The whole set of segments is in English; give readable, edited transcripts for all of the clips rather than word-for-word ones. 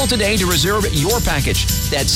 today to reserve your package. That's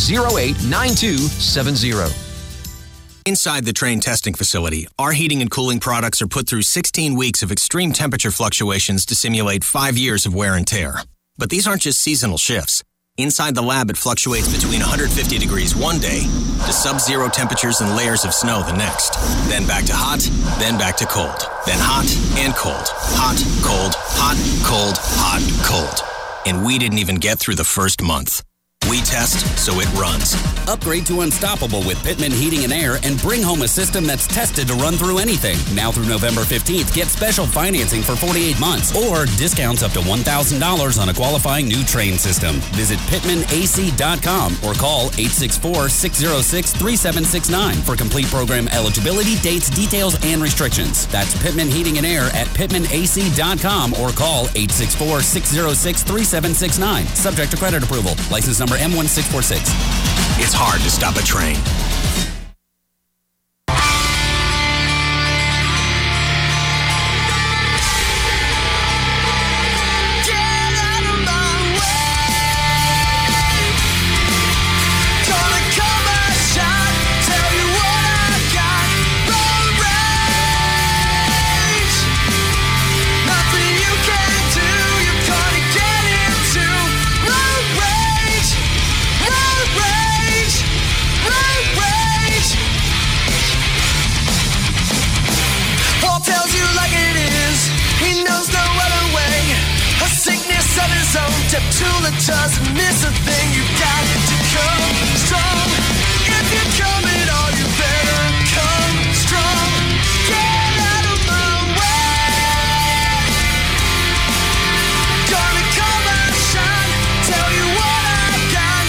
608-9270. Inside the Trane testing facility, our heating and cooling products are put through 16 weeks of extreme temperature fluctuations to simulate 5 years of wear and tear. But these aren't just seasonal shifts. Inside the lab, it fluctuates between 150 degrees one day to sub-zero temperatures and layers of snow the next. Then back to hot, then back to cold. Then hot and cold. Hot, cold, hot, cold, hot, cold. And we didn't even get through the first month. We test so it runs. Upgrade to Unstoppable with Pittman Heating and Air and bring home a system that's tested to run through anything. Now through November 15th, get special financing for 48 months or discounts up to $1,000 on a qualifying new Trane system. Visit PittmanAC.com or call 864-606-3769 for complete program eligibility, dates, details, and restrictions. That's Pittman Heating and Air at PittmanAC.com or call 864-606-3769. Subject to credit approval. License number M1646. It's hard to stop a train. Doesn't miss a thing, you got to come strong. If you're coming on, you better come strong. Get out of my way. Gonna come and shine, tell you what I got.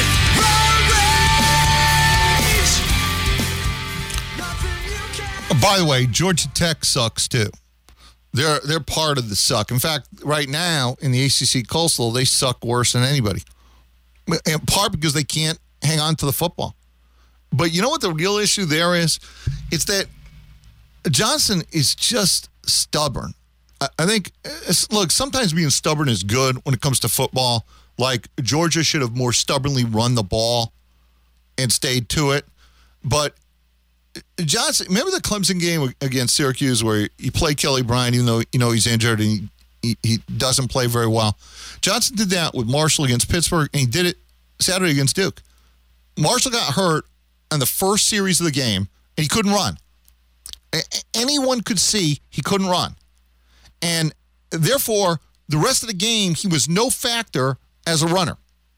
Road rage. By the way, Georgia Tech sucks too. They're part of the suck. In fact, right now in the ACC Coastal, they suck worse than anybody. In part because they can't hang on to the football. But you know what the real issue there is? It's that Johnson is just stubborn. I think, look, sometimes being stubborn is good when it comes to football. Like, Georgia should have more stubbornly run the ball and stayed to it. But Johnson, remember the Clemson game against Syracuse where he played Kelly Bryant even though he's injured and he doesn't play very well? Johnson did that with Marshall against Pittsburgh, and he did it Saturday against Duke. Marshall got hurt on the first series of the game, and he couldn't run. Anyone could see he couldn't run. And therefore, the rest of the game, he was no factor as a runner.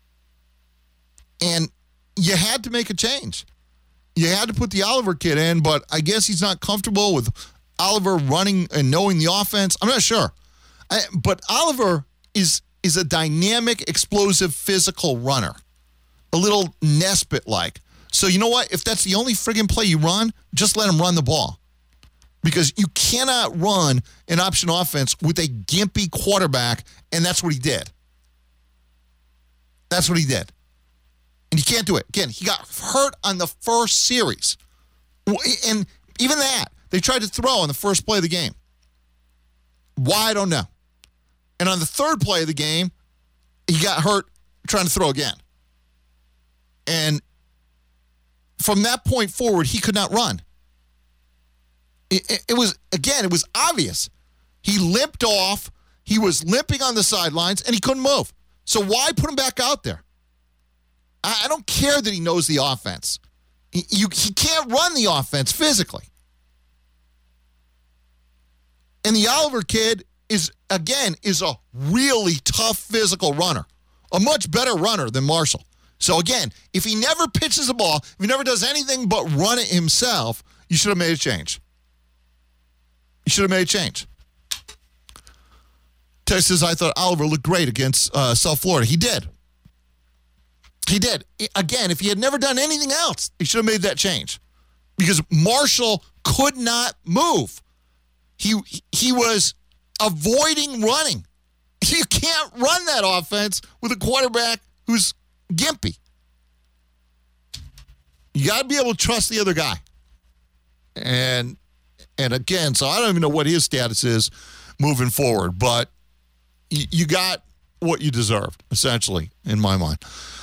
And you had to make a change. You had to put the Oliver kid in, but I guess he's not comfortable with Oliver running and knowing the offense. I'm not sure. But Oliver is a dynamic, explosive, physical runner. A little Nesbitt-like. So you know what? If that's the only friggin' play you run, just let him run the ball. Because you cannot run an option offense with a gimpy quarterback, and that's what he did. That's what he did. And you can't do it. Again, he got hurt on the first series. And even that, they tried to throw on the first play of the game. Why, I don't know. And on the third play of the game, he got hurt trying to throw again. And from that point forward, he could not run. It was obvious. He limped off. He was limping on the sidelines, and he couldn't move. So why put him back out there? I don't care that he knows the offense. He can't run the offense physically. And the Oliver kid is a really tough physical runner. A much better runner than Marshall. So again, if he never pitches the ball, if he never does anything but run it himself, you should have made a change. You should have made a change. Tex says, I thought Oliver looked great against South Florida. He did. He did. Again, if he had never done anything else, he should have made that change. Because Marshall could not move. He was avoiding running. You can't run that offense with a quarterback who's gimpy. You got to be able to trust the other guy. And again, so I don't even know what his status is moving forward. But you got what you deserved, essentially, in my mind.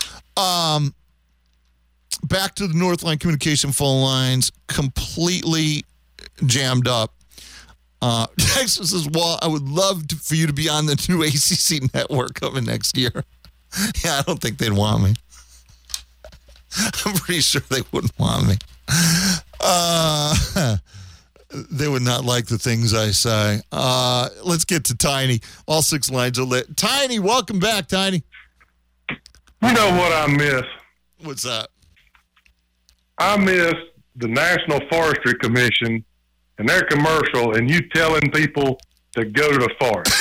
Back to the Northline Communication phone lines, completely jammed up. Texas says, well, I would love for you to be on the new ACC network coming next year. Yeah, I don't think they'd want me. I'm pretty sure they wouldn't want me. They would not like the things I say. Let's get to Tiny. All 6 lines are lit. Tiny, welcome back, Tiny. You know what I miss? What's that? I miss the National Forestry Commission and their commercial and you telling people to go to the forest.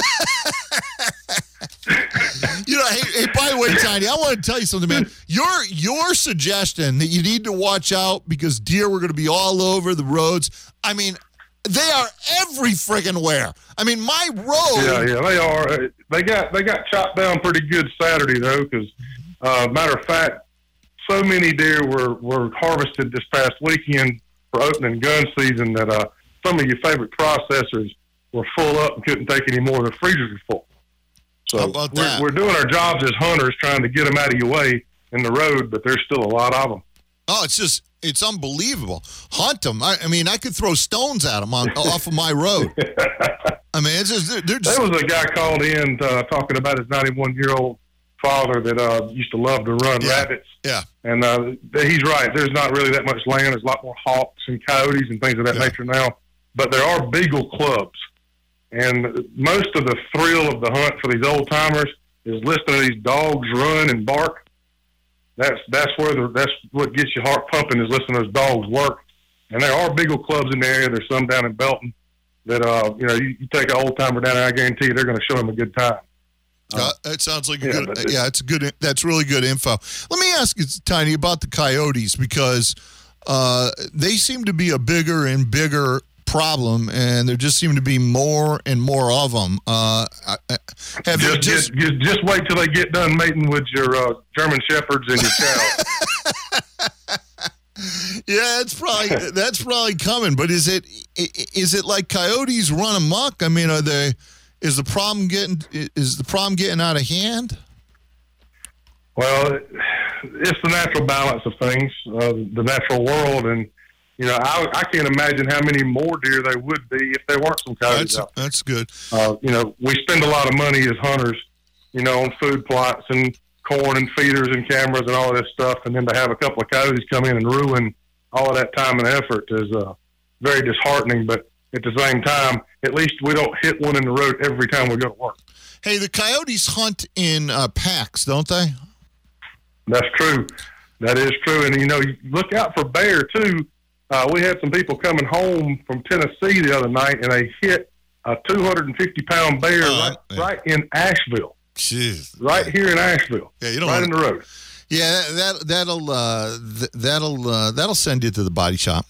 You know, hey, by the way, Tiny, I want to tell you something, man. Your suggestion that you need to watch out because deer were going to be all over the roads. I mean, they are every friggin' where. I mean, my road. Yeah, they are. They got chopped down pretty good Saturday though, because matter of fact, so many deer were harvested this past weekend for opening gun season that some of your favorite processors were full up and couldn't take any more. The freezers were full. So how about that? We're doing our jobs as hunters, trying to get them out of your way in the road, but there's still a lot of them. Oh, it's unbelievable. Hunt them. I mean, I could throw stones at them off of my road. I mean, it's just, they're just. There was a guy called in talking about his 91-year-old father that used to love to run rabbits. Yeah. And he's right. There's not really that much land. There's a lot more hawks and coyotes and things of that nature now. But there are beagle clubs. And most of the thrill of the hunt for these old timers is listening to these dogs run and bark. That's what gets your heart pumping is listening to those dogs work. And there are beagle clubs in the area. There's some down in Belton that you take an old timer down there. I guarantee you they're going to show them a good time. That sounds like it's good. That's really good info. Let me ask you, Tiny, about the coyotes because they seem to be a bigger and bigger problem, and there just seem to be more and more of them. Just wait till they get done mating with your German Shepherds and your chow. Yeah, that's probably coming. But is it like coyotes run amok? I mean, is the problem getting out of hand? Well, it's the natural balance of things, the natural world, and I can't imagine how many more deer there would be if there weren't some coyotes out there. That's good. We spend a lot of money as hunters, on food plots and corn and feeders and cameras and all of this stuff, and then to have a couple of coyotes come in and ruin all of that time and effort is very disheartening. But at the same time, at least we don't hit one in the road every time we go to work. Hey, the coyotes hunt in packs, don't they? That's true. That is true. And, you look out for bear, too. We had some people coming home from Tennessee the other night, and they hit a 250-pound bear right in Asheville. Jeez. Right here in Asheville. Yeah, you don't right in the road. Yeah, that'll send you to the body shop.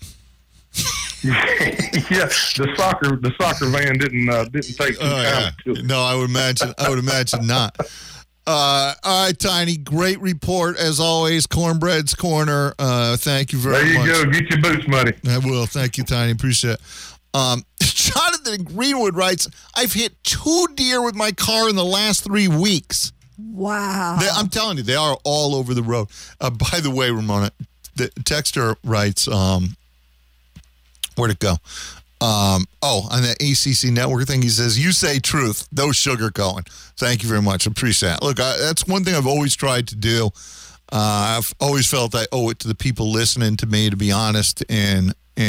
Yeah, the soccer van didn't take some time. No, I would imagine not. All right, Tiny, great report as always. Cornbread's Corner. Thank you very much. There you go. Get your boots muddy. I will. Thank you, Tiny. Appreciate it. Jonathan Greenwood writes, I've hit 2 deer with my car in the last 3 weeks. Wow. I'm telling you, they are all over the road. By the way, Ramona, the texter writes, where'd it go? On the ACC network thing, he says, you say truth, no sugarcoating. Thank you very much. Appreciate it. Look, that's one thing I've always tried to do. I've always felt I owe it to the people listening to me to be honest, and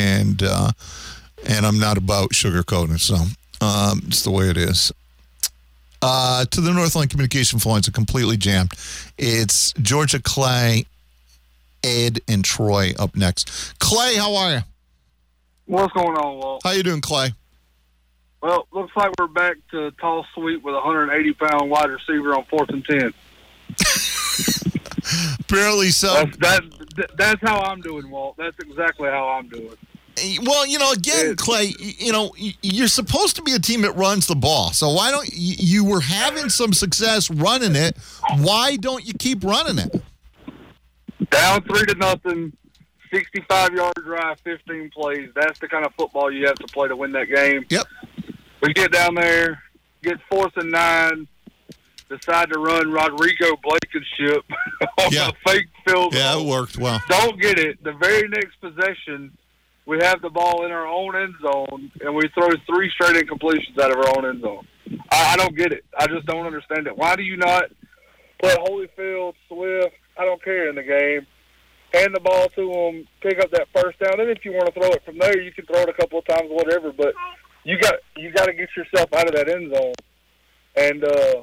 I'm not about sugarcoating. So it's the way it is. To the Northline Communication phone lines are completely jammed. It's Georgia, Clay, Ed, and Troy up next. Clay, how are you? What's going on, Walt? How you doing, Clay? Well, looks like we're back to tall sweep with a 180-pound wide receiver on 4th and 10. Apparently so. That's how I'm doing, Walt. That's exactly how I'm doing. Well, again, Clay, you're supposed to be a team that runs the ball. So why don't you were having some success running it? Why don't you keep running it? Down 3-0. 65-yard drive, 15 plays. That's the kind of football you have to play to win that game. Yep. We get down there, get 4th and 9. decide to run Rodrigo Blankenship on Yeah. a fake field goal. Yeah, it worked well. Don't get it. The very next possession, we have the ball in our own end zone, and we throw 3 straight incompletions out of our own end zone. I don't get it. I just don't understand it. Why do you not put Holyfield, Swift, I don't care, in the game, hand the ball to them, pick up that first down, and if you want to throw it from there, you can throw it a couple of times, whatever, but you got to get yourself out of that end zone. And,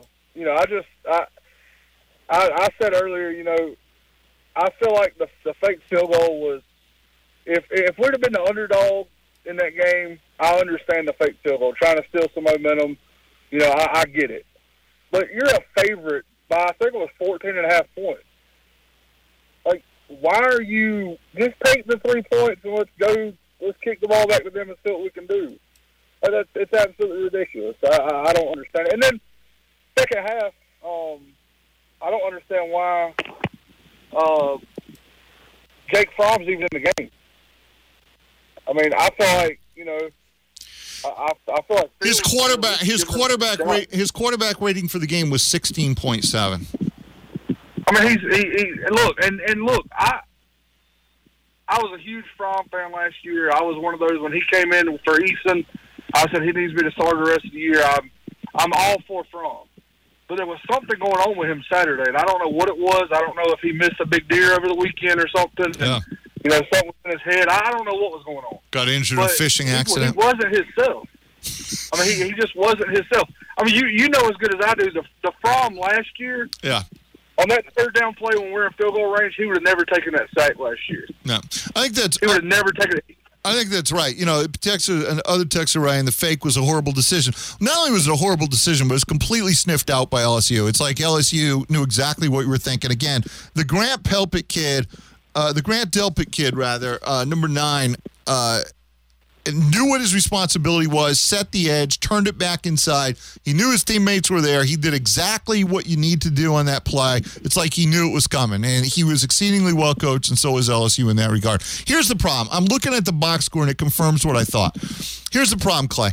I said earlier, I feel like the fake field goal was, if we'd have been the underdog in that game, I understand the fake field goal, trying to steal some momentum. I get it. But you're a favorite by, I think it was 14.5 points. Like, why are you just take the 3 points and let's kick the ball back to them and see what we can do? It's absolutely ridiculous. I don't understand it. And then second half, I don't understand why Jake Fromm's even in the game. I mean, I feel like, I feel like His quarterback rating for the game was 16.7. I mean, look. I was a huge Fromm fan last year. I was one of those when he came in for Easton. I said he needs to be the starter the rest of the year. I'm all for Fromm, but there was something going on with him Saturday, and I don't know what it was. I don't know if he missed a big deer over the weekend or something. Yeah. And, something was in his head. I don't know what was going on. Got injured in a fishing accident. He wasn't himself. I mean, he just wasn't himself. I mean, you know as good as I do, the Fromm last year, Yeah. on that third down play when we were in field goal range, he would have never taken that sack last year. No. I think He would have never taken it. I think that's right. Texas and other Texas Ryan, the fake was a horrible decision. Not only was it a horrible decision, but it was completely sniffed out by LSU. It's like LSU knew exactly what you were thinking. Again, the Grant Delpit kid, number 9, knew what his responsibility was, set the edge, turned it back inside. He knew his teammates were there. He did exactly what you need to do on that play. It's like he knew it was coming, and he was exceedingly well coached, and so was LSU in that regard. Here's the problem. I'm looking at the box score, and it confirms what I thought. Here's the problem, Clay.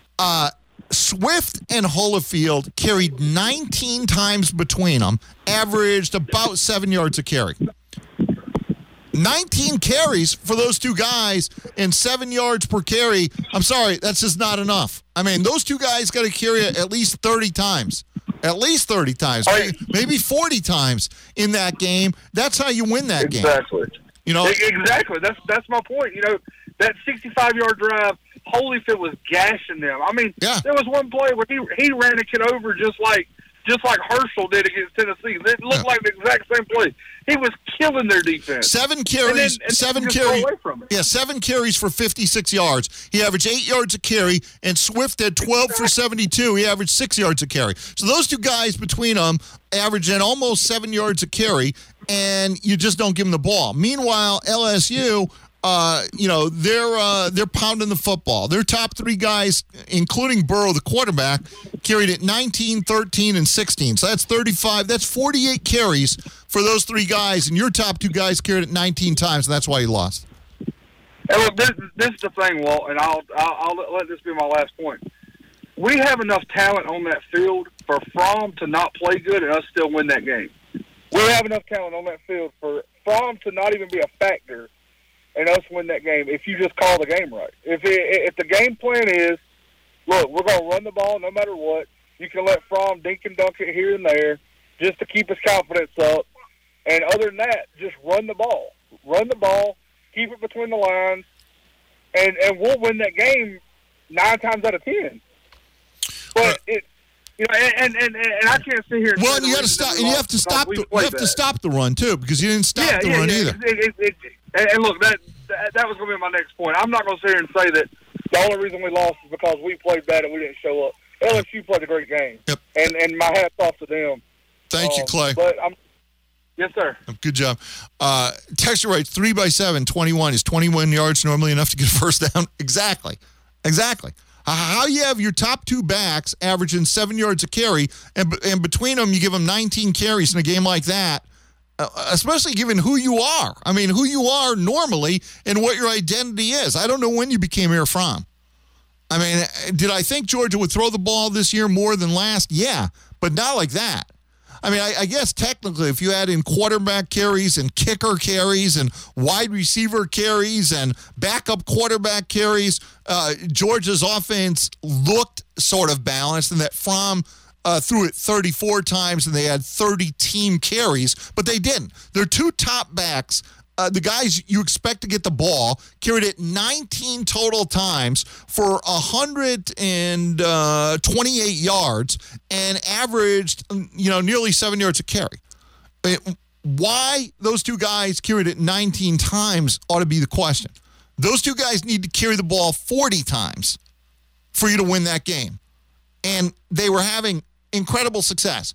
Swift and Holyfield carried 19 times between them, averaged about 7 yards a carry. 19 carries for those two guys and 7 yards per carry. I'm sorry, that's just not enough. I mean, those two guys got to carry it at least 30 times. At least 30 times. Maybe 40 times in that game. That's how you win that game. Exactly. Exactly. That's my point. That 65-yard drive, Holyfield was gashing them. I mean, There was one play where he ran a kid over just like Herschel did against Tennessee. It looked like the exact same play. He was killing their defense. 7 carries. 7 carries. Yeah, 7 carries for 56 yards. He averaged 8 yards a carry, and Swift had 12 for 72. He averaged 6 yards a carry. So those two guys between them averaging almost 7 yards a carry, and you just don't give them the ball. Meanwhile, LSU, they're pounding the football. Their top 3 guys, including Burrow, the quarterback, carried it 19, 13, and 16. So that's 35. That's 48 carries for those 3 guys, and your top 2 guys carried it 19 times, and that's why you lost. And look, this is the thing, Walt, and I'll let this be my last point. We have enough talent on that field for Fromm to not play good and us still win that game. We have enough talent on that field for Fromm to not even be a factor and us win that game if you just call the game right. If the game plan is, look, we're going to run the ball no matter what, you can let Fromm dink and dunk it here and there just to keep his confidence up. And other than that, just run the ball. Run the ball, keep it between the lines, and we'll win that game 9 times out of 10. But and I can't sit here. Well, and you got to stop, and you have to stop. You have to stop the run too, because you didn't stop the run either. And look, that was going to be my next point. I'm not going to sit here and say that the only reason we lost is because we played bad and we didn't show up. LSU played a great game. Yep. And my hat's off to them. Thank you, Clay. But yes, sir. Good job. Texture writes 3 by 7, 21. Is 21 yards normally enough to get a first down? Exactly. How you have your top 2 backs averaging 7 yards a carry, and between them you give them 19 carries in a game like that, especially given who you are. I mean, who you are normally and what your identity is. I don't know when you became Air Fromm. I mean, did I think Georgia would throw the ball this year more than last? Yeah. but not like that. I mean, I guess technically if you add in quarterback carries and kicker carries and wide receiver carries and backup quarterback carries, Georgia's offense looked sort of balanced, and that Fromm threw it 34 times and they had 30 team carries, but they didn't. Their two top backs, the guys you expect to get the ball, carried it 19 total times for 128 yards and averaged, nearly 7 yards a carry. Why those two guys carried it 19 times ought to be the question. Those two guys need to carry the ball 40 times for you to win that game. And they were having incredible success.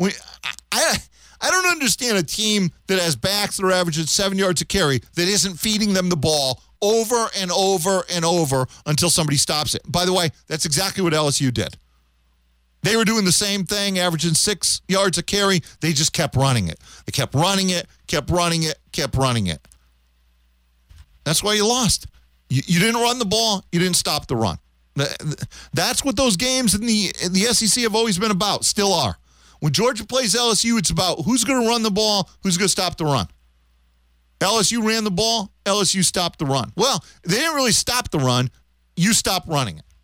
I don't understand a team that has backs that are averaging 7 yards a carry that isn't feeding them the ball over and over and over until somebody stops it. By the way, that's exactly what LSU did. They were doing the same thing, averaging 6 yards a carry. They just kept running it. They kept running it, kept running it, kept running it. That's why you lost. You didn't run the ball. You didn't stop the run. That's what those games in the SEC have always been about, still are. When Georgia plays LSU, it's about who's going to run the ball, who's going to stop the run. LSU ran the ball, LSU stopped the run. Well, they didn't really stop the run. You stopped running it.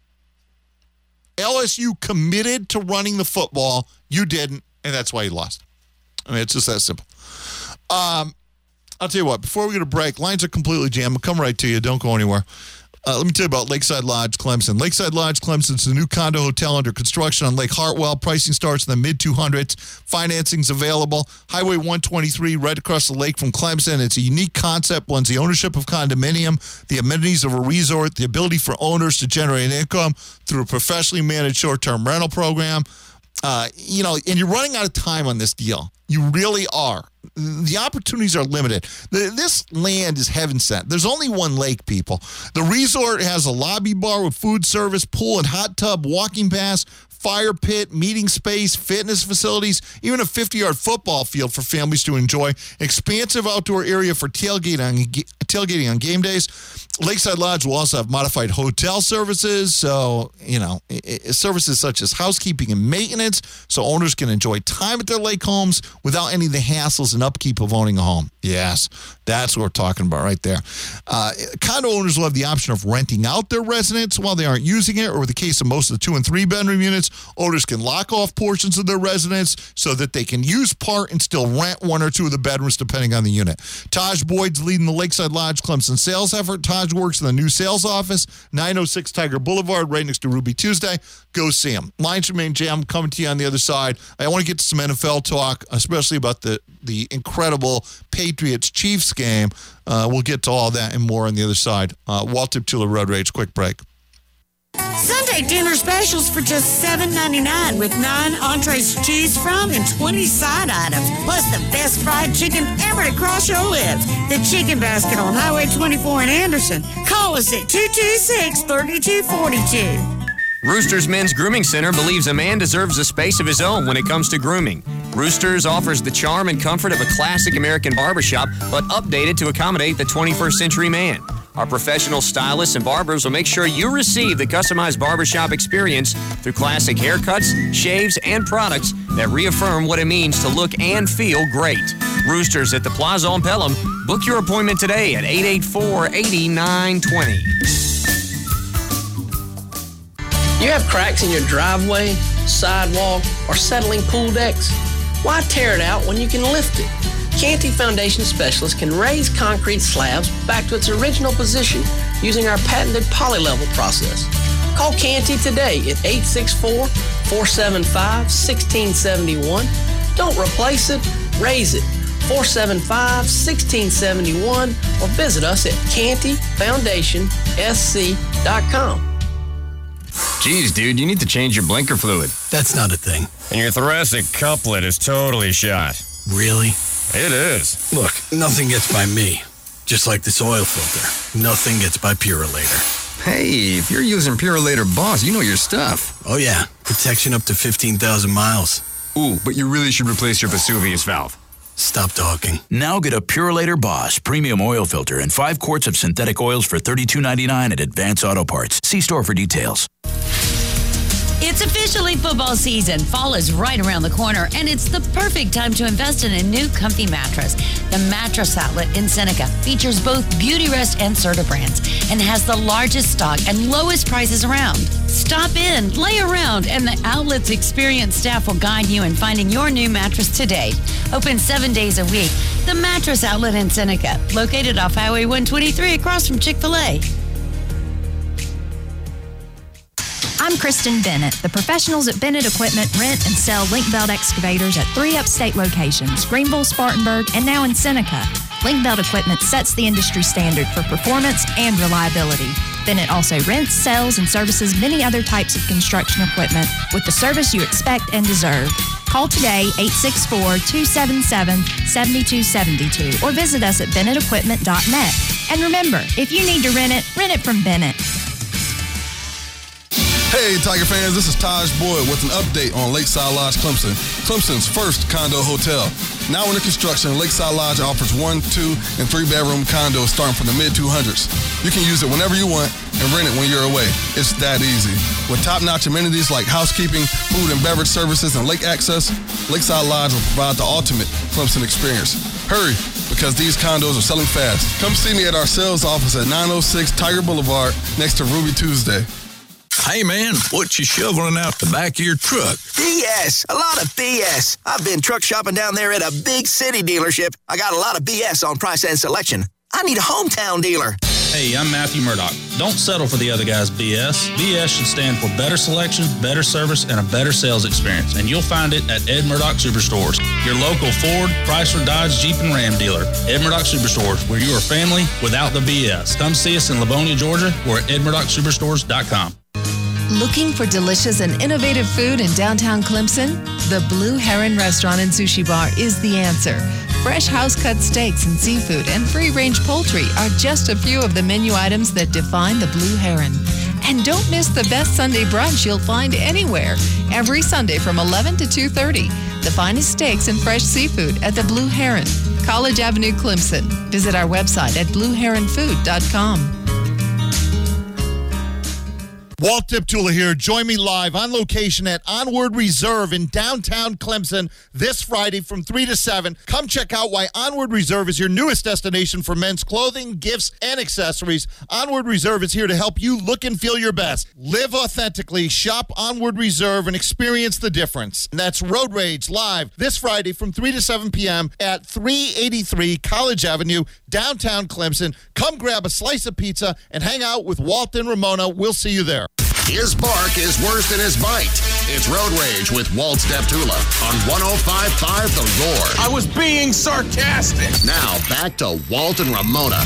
LSU committed to running the football. You didn't, and that's why you lost. I mean, it's just that simple. I'll tell you what, before we go to break, lines are completely jammed. I'll come right to you. Don't go anywhere. Let me tell you about Lakeside Lodge Clemson. Lakeside Lodge Clemson is a new condo hotel under construction on Lake Hartwell. Pricing starts in the mid-200s. Financing's available. Highway 123 right across the lake from Clemson. It's a unique concept. Blends the ownership of condominium, the amenities of a resort, the ability for owners to generate income through a professionally managed short-term rental program. And you're running out of time on this deal. You really are. The opportunities are limited. This land is heaven sent. There's only one lake, people. The resort has a lobby bar with food service, pool and hot tub, walking pass, fire pit, meeting space, fitness facilities, even a 50-yard football field for families to enjoy. Expansive outdoor area for tailgating on game days. Lakeside Lodge will also have modified hotel services, so, services such as housekeeping and maintenance, so owners can enjoy time at their lake homes without any of the hassles and upkeep of owning a home. Yes, that's what we're talking about right there. Condo owners will have the option of renting out their residence while they aren't using it, or in the case of most of the 2- and 3-bedroom units, owners can lock off portions of their residence so that they can use part and still rent one or two of the bedrooms depending on the unit. Taj Boyd's leading the Lakeside Lodge Clemson sales effort. Taj works in the new sales office, 906 Tiger Boulevard, right next to Ruby Tuesday. Go see him. Lines remain jammed. Coming to you on the other side. I want to get to some NFL talk, especially about the incredible Patriots-Chiefs game. We'll get to all that and more on the other side. Walt Tiptula, Road Rage. Quick break. Sunday dinner specials for just $7.99 with 9 entrees to choose from and 20 side items, plus the best fried chicken ever to cross your lips. The Chicken Basket on Highway 24 in Anderson. Call us at 226-3242. Roosters Men's Grooming Center believes a man deserves a space of his own when it comes to grooming. Roosters offers the charm and comfort of a classic American barbershop, but updated to accommodate the 21st century man. Our professional stylists and barbers will make sure you receive the customized barbershop experience through classic haircuts, shaves, and products that reaffirm what it means to look and feel great. Roosters at the Plaza on Pelham. Book your appointment today at 884-8920. You have cracks in your driveway, sidewalk, or settling pool decks? Why tear it out when you can lift it? Canty Foundation Specialists can raise concrete slabs back to its original position using our patented polylevel process. Call Canty today at 864-475-1671. Don't replace it, raise it. 475-1671 or visit us at cantyfoundationsc.com. Geez, dude, you need to change your blinker fluid. That's not a thing. And your thoracic couplet is totally shot. Really? It is. Look, nothing gets by me. Just like this oil filter. Nothing gets by Purolator. Hey, if you're using Purolator Boss, you know your stuff. Oh, yeah. Protection up to 15,000 miles. Ooh, but you really should replace your Vesuvius valve. Stop talking. Now get a Purolator Boss premium oil filter and 5 quarts of synthetic oils for $32.99 at Advance Auto Parts. See store for details. It's officially football season. Fall is right around the corner, and it's the perfect time to invest in a new comfy mattress. The Mattress Outlet in Seneca features both Beautyrest and Serta brands and has the largest stock and lowest prices around. Stop in, lay around, and the outlet's experienced staff will guide you in finding your new mattress today. Open 7 days a week. The Mattress Outlet in Seneca, located off Highway 123 across from Chick-fil-A. I'm Kristen Bennett. The professionals at Bennett Equipment rent and sell link belt excavators at 3 upstate locations, Greenville, Spartanburg, and now in Seneca. Link belt equipment sets the industry standard for performance and reliability. Bennett also rents, sells, and services many other types of construction equipment with the service you expect and deserve. Call today, 864-277-7272, or visit us at BennettEquipment.net. And remember, if you need to rent it from Bennett. Hey, Tiger fans, this is Taj Boyd with an update on Lakeside Lodge Clemson, Clemson's first condo hotel. Now under construction, Lakeside Lodge offers 1, 2, and 3-bedroom condos starting from the mid-200s. You can use it whenever you want and rent it when you're away. It's that easy. With top-notch amenities like housekeeping, food and beverage services, and lake access, Lakeside Lodge will provide the ultimate Clemson experience. Hurry, because these condos are selling fast. Come see me at our sales office at 906 Tiger Boulevard next to Ruby Tuesday. Hey, man, what you shoveling out the back of your truck? BS. A lot of BS. I've been truck shopping down there at a big city dealership. I got a lot of BS on price and selection. I need a hometown dealer. Hey, I'm Matthew Murdoch. Don't settle for the other guy's BS. BS should stand for better selection, better service, and a better sales experience. And you'll find it at Ed Murdoch Superstores, your local Ford, Chrysler, Dodge, Jeep, and Ram dealer. Ed Murdoch Superstores, where you are family without the BS. Come see us in Livonia, Georgia, or at edmurdochsuperstores.com. Looking for delicious and innovative food in downtown Clemson? The Blue Heron Restaurant and Sushi Bar is the answer. Fresh house-cut steaks and seafood and free-range poultry are just a few of the menu items that define the Blue Heron. And don't miss the best Sunday brunch you'll find anywhere. Every Sunday from 11 to 2:30. The finest steaks and fresh seafood at the Blue Heron, College Avenue, Clemson. Visit our website at blueheronfood.com. Walt Diptula here. Join me live on location at Onward Reserve in downtown Clemson this Friday from 3 to 7. Come check out why Onward Reserve is your newest destination for men's clothing, gifts, and accessories. Onward Reserve is here to help you look and feel your best. Live authentically, shop Onward Reserve, and experience the difference. And that's Road Rage live this Friday from 3 to 7 p.m. at 383 College Avenue, downtown Clemson. Come grab a slice of pizza and hang out with Walt and Ramona. We'll see you there. His bark is worse than his bite. It's Road Rage with Walt Deptula on 105.5 The Roar. I was being sarcastic. Now back to Walt and Ramona.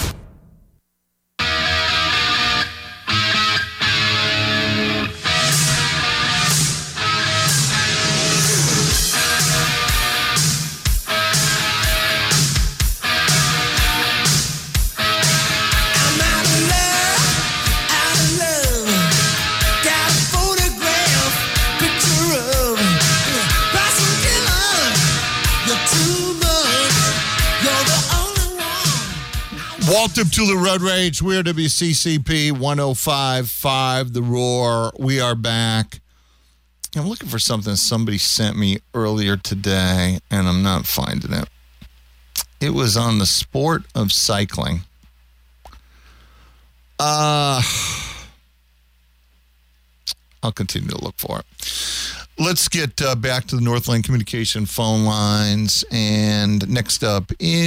Walt Diptula, Road Rage, we're WCCP 105.5 The Roar. We are back. I'm looking for something somebody sent me earlier today, and I'm not finding it. It was on the sport of cycling. I'll continue to look for it. Let's get back to the Northland Communication phone lines, and next up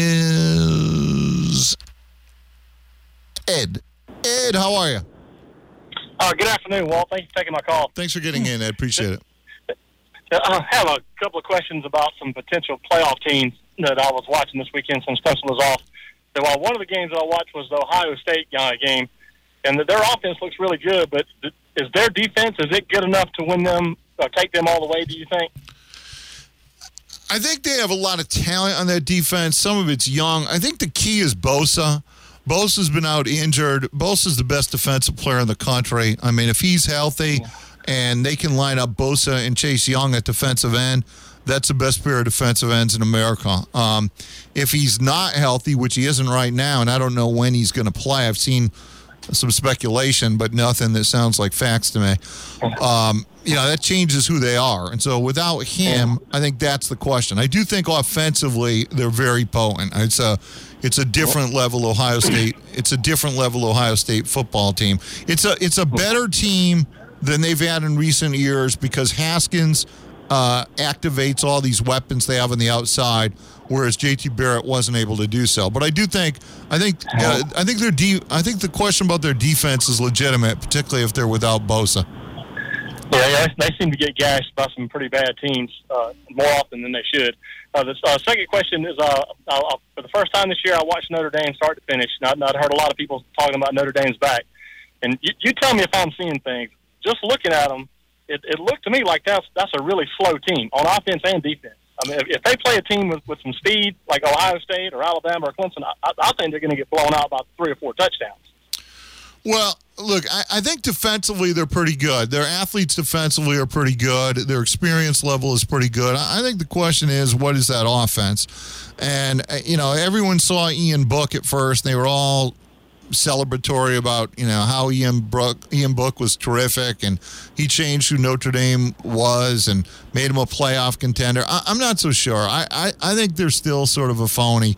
is Ed. Ed, how are you? Good afternoon, Walt. Thanks for taking my call. Thanks for getting in, Ed. Appreciate it. I have a couple of questions about some potential playoff teams that I was watching this weekend since Clemson was off. So, one of the games that I watched was the Ohio State game, and their offense looks really good, but is their defense, is it good enough to win them, take them all the way, do you think? I think they have a lot of talent on their defense. Some of it's young. I think the key is Bosa. Bosa's been out injured. Bosa's the best defensive player in the country. I mean, if he's healthy and they can line up Bosa and Chase Young at defensive end, that's the best pair of defensive ends in America. If he's not healthy, which he isn't right now, and I don't know when he's going to play. I've seen some speculation, but nothing that sounds like facts to me. That changes who they are. And so without him, I think that's the question. I do think offensively they're very potent. It's a different level Ohio State. It's a different level Ohio State football team. It's a better team than they've had in recent years because Haskins activates all these weapons they have on the outside, whereas JT Barrett wasn't able to do so. But I think the question about their defense is legitimate, particularly if they're without Bosa. Yeah, they seem to get gashed by some pretty bad teams more often than they should. The second question is, for the first time this year, I watched Notre Dame start to finish. I'd heard a lot of people talking about Notre Dame's back. And you tell me if I'm seeing things. Just looking at them, it looked to me like that's a really slow team on offense and defense. I mean, if they play a team with some speed, like Ohio State or Alabama or Clemson, I think they're going to get blown out by 3 or 4 touchdowns. Well, look, I think defensively they're pretty good. Their athletes defensively are pretty good. Their experience level is pretty good. I think the question is, what is that offense? And, everyone saw Ian Book at first. They were all celebratory about, how Ian Book was terrific and he changed who Notre Dame was and made him a playoff contender. I'm not so sure. I think they're still sort of a phony.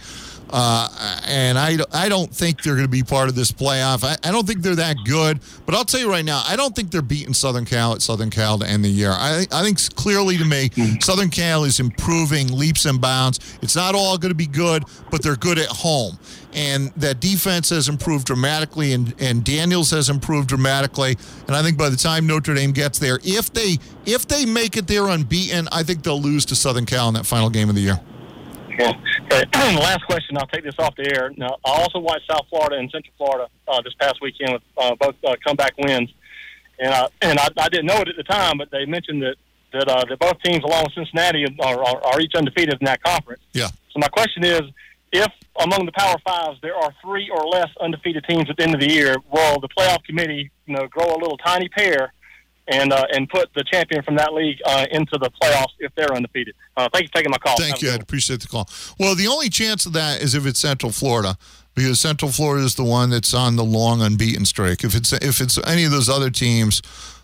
And I don't think they're going to be part of this playoff. I don't think they're that good, but I'll tell you right now, I don't think they're beating Southern Cal at Southern Cal to end the year. I think clearly to me, Southern Cal is improving leaps and bounds. It's not all going to be good, but they're good at home. And that defense has improved dramatically, and Daniels has improved dramatically. And I think by the time Notre Dame gets there, if they make it there unbeaten, I think they'll lose to Southern Cal in that final game of the year. Okay. Last question. I'll take this off the air. Now, I also watched South Florida and Central Florida this past weekend with both comeback wins, and I didn't know it at the time, but they mentioned that both teams, along with Cincinnati, are each undefeated in that conference. Yeah. So my question is, if among the Power Fives there are 3 or less undefeated teams at the end of the year, will the playoff committee, grow a little tiny pair and put the champion from that league into the playoffs if they're undefeated? Thank you for taking my call. Thank you. I appreciate the call. Well, the only chance of that is if it's Central Florida, because Central Florida is the one that's on the long unbeaten streak. If it's any of those other teams,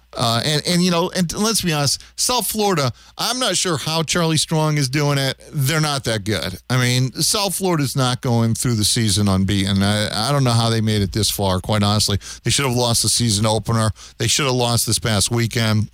and let's be honest, South Florida, I'm not sure how Charlie Strong is doing it. They're not that good. I mean, South Florida's not going through the season unbeaten. I don't know how they made it this far, quite honestly. They should have lost the season opener. They should have lost this past weekend.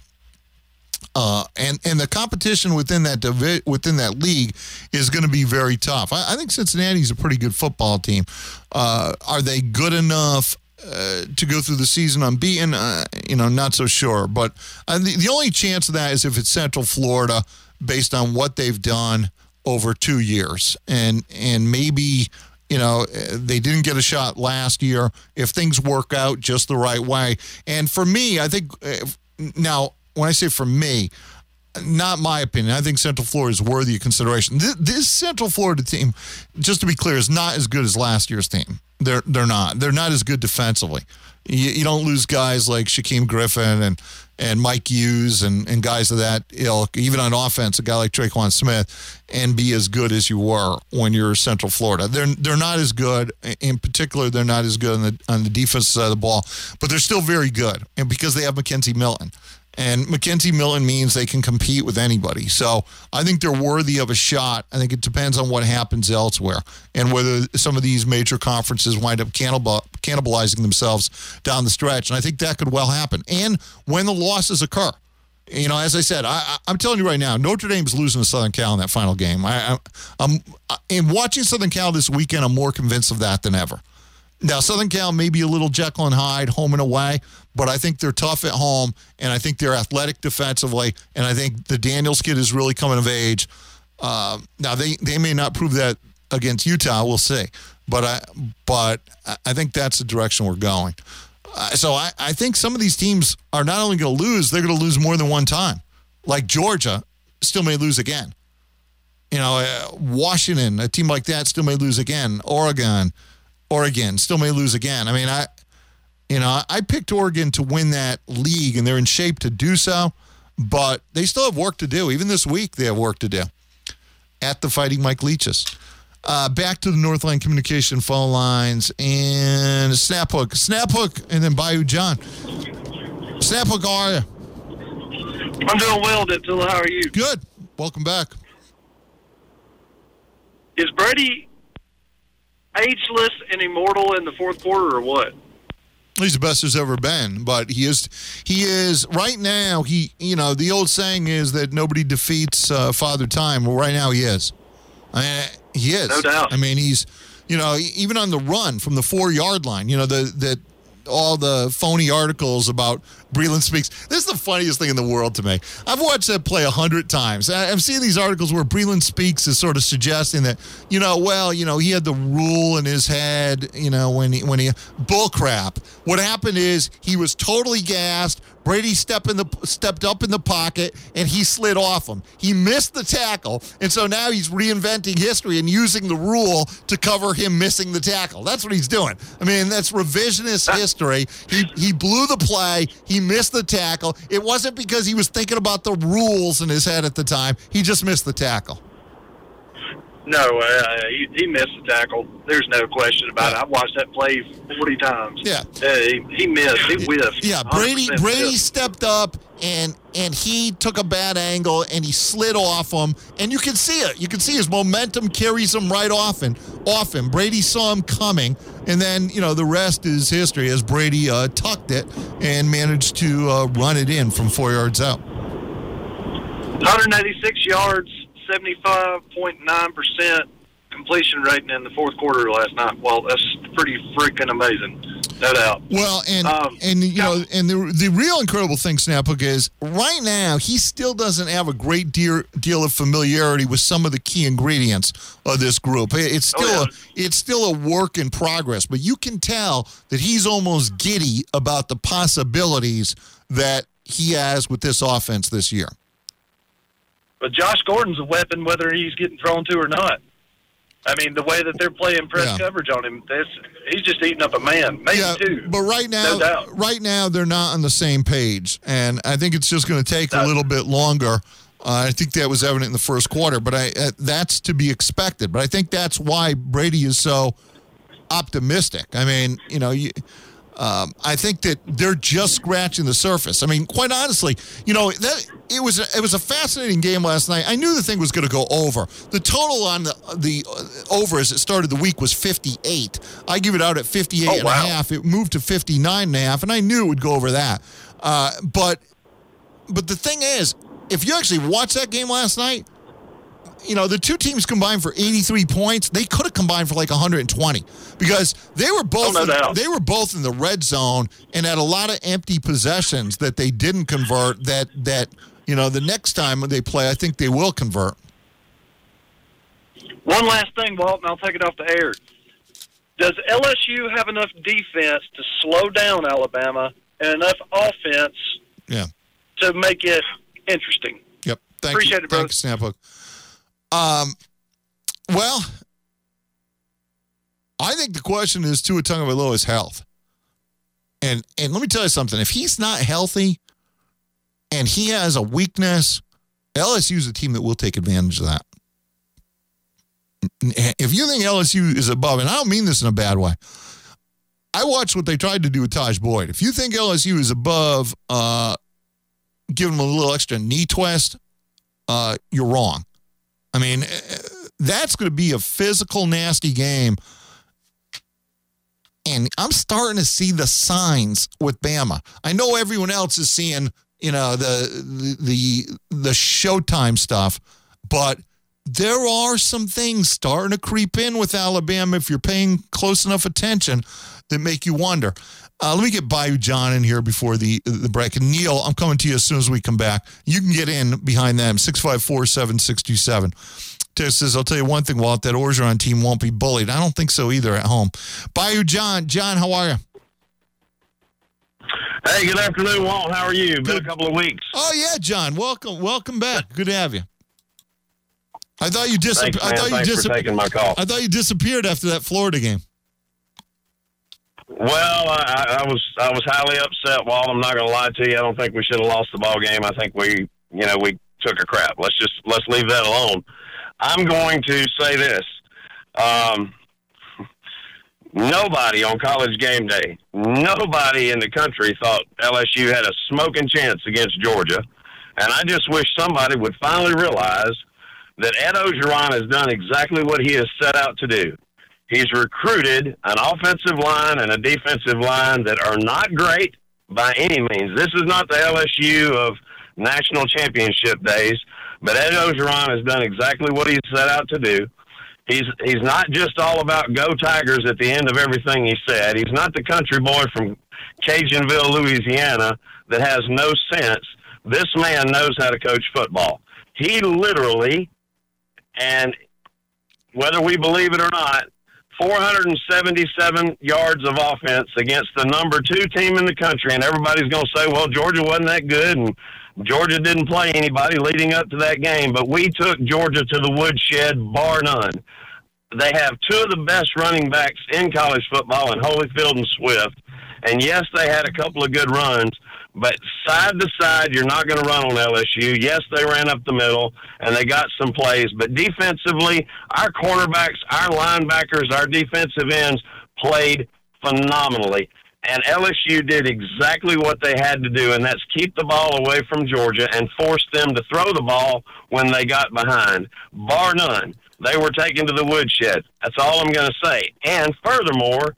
And the competition within that league is going to be very tough. I think Cincinnati's a pretty good football team. Are they good enough to go through the season unbeaten? Not so sure. But the only chance of that is if it's Central Florida, based on what they've done over 2 years, and maybe they didn't get a shot last year. If things work out just the right way, and for me, I think now when I say for me, not my opinion, I think Central Florida is worthy of consideration. This Central Florida team, just to be clear, is not as good as last year's team. They're not. They're not as good defensively. You don't lose guys like Shaquem Griffin and Mike Hughes and guys of that ilk. Even on offense, a guy like Traquan Smith, and be as good as you were when you're Central Florida. They're not as good. In particular, they're not as good on the defensive side of the ball, but they're still very good. And because they have Mackenzie Milton. And Mackenzie Milton means they can compete with anybody. So I think they're worthy of a shot. I think it depends on what happens elsewhere and whether some of these major conferences wind up cannibalizing themselves down the stretch. And I think that could well happen. And when the losses occur. As I said, I'm telling you right now, Notre Dame's losing to Southern Cal in that final game. In watching Southern Cal this weekend, I'm more convinced of that than ever. Now, Southern Cal may be a little Jekyll and Hyde, home and away, but I think they're tough at home, and I think they're athletic defensively, and I think the Daniels kid is really coming of age. Now, they may not prove that against Utah. We'll see. But I think that's the direction we're going. So I think some of these teams are not only going to lose, they're going to lose more than one time. Like Georgia still may lose again. Washington, a team like that still may lose again. Oregon still may lose again. I mean, I picked Oregon to win that league, and they're in shape to do so, but they still have work to do. Even this week, they have work to do at the Fighting Mike Leaches. Back to the Northline Communication phone lines and Snap Hook, and then Bayou John. Snap Hook, how are you? I'm doing well, Diptilla. How are you? Good. Welcome back. Is Brady ageless and immortal in the fourth quarter, or what? He's the best there's ever been, but he is right now. The old saying is that nobody defeats Father Time. Well, right now he is. He is. No doubt. I mean, he's, even on the run from the 4-yard line, all the phony articles about Breland Speaks. This is the funniest thing in the world to me. I've watched that play 100 times. I've seen these articles where Breland Speaks is sort of suggesting that, he had the rule in his head, when he bull crap. What happened is he was totally gassed. Brady stepped up in the pocket, and he slid off him. He missed the tackle, and so now he's reinventing history and using the rule to cover him missing the tackle. That's what he's doing. I mean, that's revisionist history. He blew the play. He missed the tackle. It wasn't because he was thinking about the rules in his head at the time. He just missed the tackle. No, he missed the tackle. There's no question about it. I've watched that play 40 times. Yeah. He missed. He whiffed. Yeah, Brady stepped up, and he took a bad angle, and he slid off him, and you can see it. You can see his momentum carries him right off him. Brady saw him coming, and then, the rest is history as Brady tucked it and managed to run it in from 4 yards out. 186 yards. 75.9% completion rating in the fourth quarter last night. Well, that's pretty freaking amazing, no doubt. Well, and the real incredible thing, Snaphook, is right now he still doesn't have a great deal of familiarity with some of the key ingredients of this group. It's still a work in progress, but you can tell that he's almost giddy about the possibilities that he has with this offense this year. But Josh Gordon's a weapon whether he's getting thrown to or not. I mean, the way that they're playing press coverage on him, he's just eating up a man, maybe two. But right now they're not on the same page, and I think it's just going to take a little bit longer. I think that was evident in the first quarter, but that's to be expected. But I think that's why Brady is so optimistic. I mean, I think that they're just scratching the surface. I mean, quite honestly, it was a fascinating game last night. I knew the thing was going to go over. The total on the over as it started the week was 58. I give it out at 58 and a half. It moved to 59 and a half, and I knew it would go over that. But the thing is, if you actually watch that game last night, the two teams combined for 83 points. They could have combined for like 120 because they were both in the red zone and had a lot of empty possessions that they didn't convert. That the next time they play, I think they will convert. One last thing, Walt, and I'll take it off the air. Does LSU have enough defense to slow down Alabama and enough offense to make it interesting? Yep. Appreciate it, bro. Thanks, Snaphook. Well, I think the question is Tua Tagovailoa's health. And let me tell you something. If he's not healthy and he has a weakness, LSU's a team that will take advantage of that. If you think LSU is above, and I don't mean this in a bad way, I watched what they tried to do with Taj Boyd. If you think LSU is above, give him a little extra knee twist, you're wrong. I mean, that's going to be a physical, nasty game. And I'm starting to see the signs with Bama. I know everyone else is seeing, the Showtime stuff, but there are some things starting to creep in with Alabama if you're paying close enough attention that make you wonder. Let me get Bayou John in here before the break. And Neil, I'm coming to you as soon as we come back. You can get in behind them, 654-7627. Tess says, I'll tell you one thing, Walt, that Orgeron team won't be bullied. I don't think so either at home. Bayou John. John, how are you? Hey, good afternoon, Walt. How are you? Been a couple of weeks. Oh, yeah, John. Welcome back. Good to have you. I thought you disappeared. Thanks for taking my call. I thought you disappeared after that Florida game. Well, I was highly upset, Walt. I'm not going to lie to you. I don't think we should have lost the ball game. I think we took a crap. Let's leave that alone. I'm going to say this. Nobody on College game day, nobody in the country thought LSU had a smoking chance against Georgia. And I just wish somebody would finally realize that Ed Orgeron has done exactly what he has set out to do. He's recruited an offensive line and a defensive line that are not great by any means. This is not the LSU of national championship days, but Ed Orgeron has done exactly what he's set out to do. He's not just all about go Tigers at the end of everything he said. He's not the country boy from Cajunville, Louisiana that has no sense. This man knows how to coach football. He literally, and whether we believe it or not, 477 yards of offense against the number 2 team in the country. And everybody's going to say, well, Georgia wasn't that good, and Georgia didn't play anybody leading up to that game. But we took Georgia to the woodshed, bar none. They have 2 of the best running backs in college football in Holyfield and Swift. And, yes, they had a couple of good runs. But side to side, you're not going to run on LSU. Yes, they ran up the middle, and they got some plays. But defensively, our cornerbacks, our linebackers, our defensive ends played phenomenally. And LSU did exactly what they had to do, and that's keep the ball away from Georgia and force them to throw the ball when they got behind. Bar none, they were taken to the woodshed. That's all I'm going to say. And furthermore,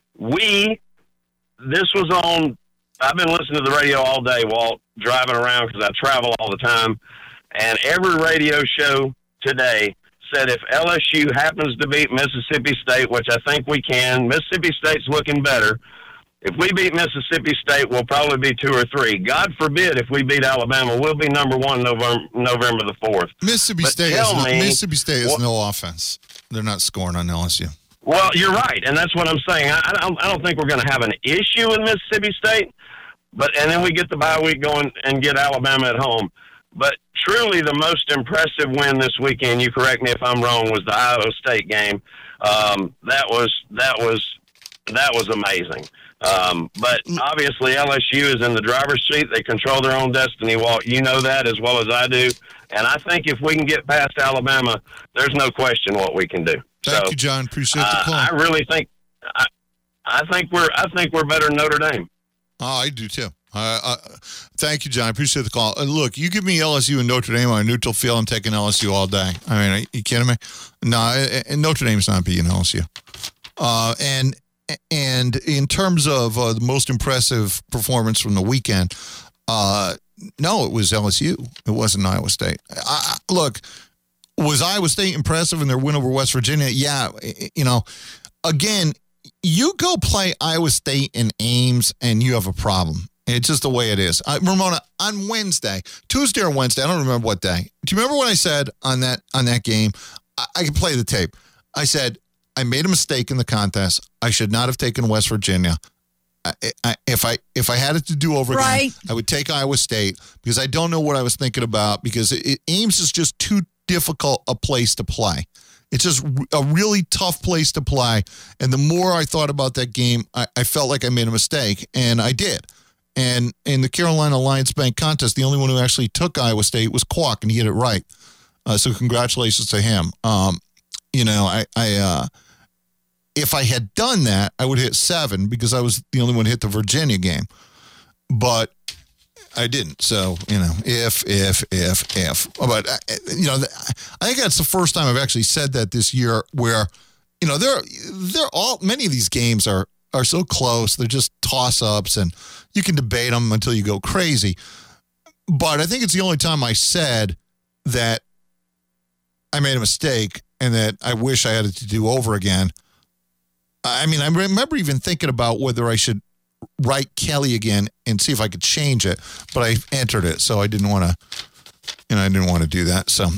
this was on – I've been listening to the radio all day, Walt, driving around because I travel all the time. And every radio show today said if LSU happens to beat Mississippi State, which I think we can, Mississippi State's looking better. If we beat Mississippi State, we'll probably be 2 or 3. God forbid if we beat Alabama, we'll be number 1 November the 4th. Mississippi State has no offense. They're not scoring on LSU. Well, you're right, and that's what I'm saying. I don't think we're going to have an issue with Mississippi State. And then we get the bye week going and get Alabama at home. But truly the most impressive win this weekend, you correct me if I'm wrong, was the Iowa State game. That was amazing. But obviously LSU is in the driver's seat. They control their own destiny, Walt. You know that as well as I do. And I think if we can get past Alabama, there's no question what we can do. Thank you, John. Appreciate the call. I really think I think we're better than Notre Dame. Oh, I do too. Thank you, John. I appreciate the call. Look, you give me LSU and Notre Dame on a neutral field, I'm taking LSU all day. I mean, are you kidding me? No, Notre Dame's not beating LSU. And in terms of the most impressive performance from the weekend, no, it was LSU. It wasn't Iowa State. Look, was Iowa State impressive in their win over West Virginia? Yeah, again, you go play Iowa State in Ames and you have a problem. It's just the way it is. Ramona, on Tuesday or Wednesday, I don't remember what day. Do you remember what I said on that game? I can play the tape. I said, I made a mistake in the contest. I should not have taken West Virginia. If I had it to do over again, I would take Iowa State because I don't know what I was thinking about because Ames is just too difficult a place to play. It's just a really tough place to play. And the more I thought about that game, I felt like I made a mistake, and I did. And in the Carolina Alliance Bank contest, the only one who actually took Iowa State was Kwok, and he hit it right. So congratulations to him. If I had done that, I would hit 7 because I was the only one who hit the Virginia game. But I didn't. So, if. But, I think that's the first time I've actually said that this year where, many of these games are so close. They're just toss-ups, and you can debate them until you go crazy. But I think it's the only time I said that I made a mistake and that I wish I had it to do over again. I mean, I remember even thinking about whether I should write Kelly again and see if I could change it, but I entered it, so I didn't want to, do that. So,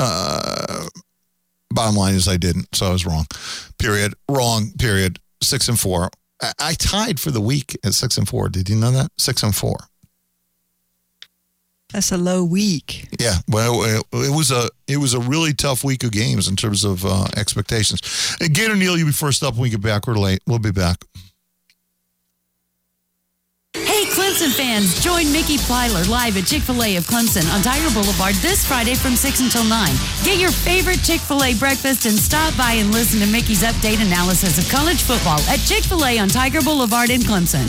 bottom line is I didn't, so I was wrong. Period. Wrong. Period. 6-4. I tied for the week at 6-4. Did you know that? 6-4. That's a low week. Yeah, well, it was a really tough week of games in terms of expectations. Gator Neal, you'll be first up when we get back. We're late. We'll be back. Hey, Clint Clemson fans, join Mickey Plyler live at Chick-fil-A of Clemson on Tiger Boulevard this Friday from 6 until 9. Get your favorite Chick-fil-A breakfast and stop by and listen to Mickey's update analysis of college football at Chick-fil-A on Tiger Boulevard in Clemson.